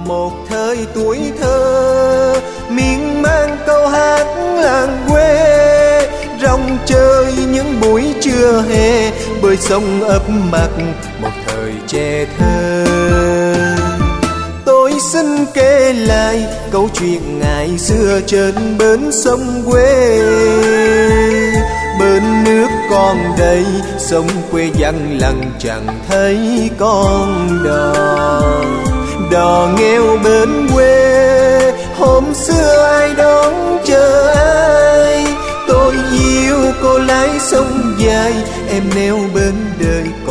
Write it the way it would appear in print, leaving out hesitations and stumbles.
một thời tuổi thơ, miên man câu hát làng quê, rong chơi những buổi trưa hè, bơi sông ấp mặt một thời trẻ thơ. Tôi xin kể lại câu chuyện ngày xưa trên bến sông quê. Bên nước con đây, sông quê vắng lặng chẳng thấy con đò. Đò nghèo bên quê, hôm xưa ai đón chờ ai. Tôi yêu cô lái sông dài, em neo bên đời